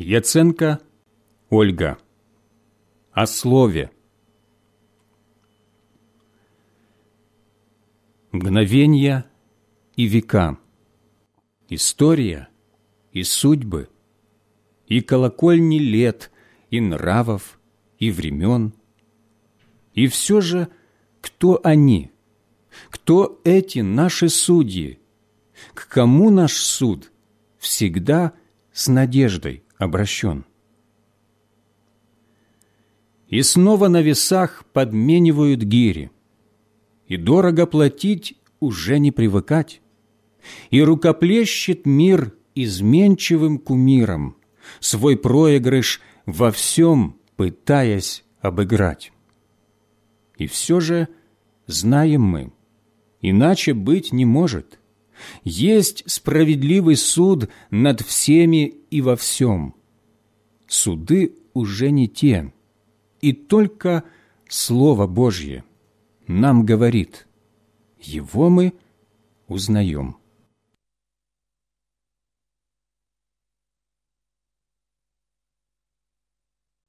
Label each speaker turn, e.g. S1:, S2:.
S1: Яценко Ольга. О слове. Мгновенья и века, история и судьбы, и колокольни лет, и нравов, и времен. И все же, кто они? Кто эти наши судьи? К кому наш суд всегда с надеждой обращен? И снова на весах подменивают гири, и дорого платить уже не привыкать, и рукоплещет мир изменчивым кумиром, свой проигрыш во всем пытаясь обыграть. И все же знаем мы, иначе быть не может. Есть справедливый суд над всеми и во всем. Суды уже не те, и только Слово Божье нам говорит, его мы узнаем.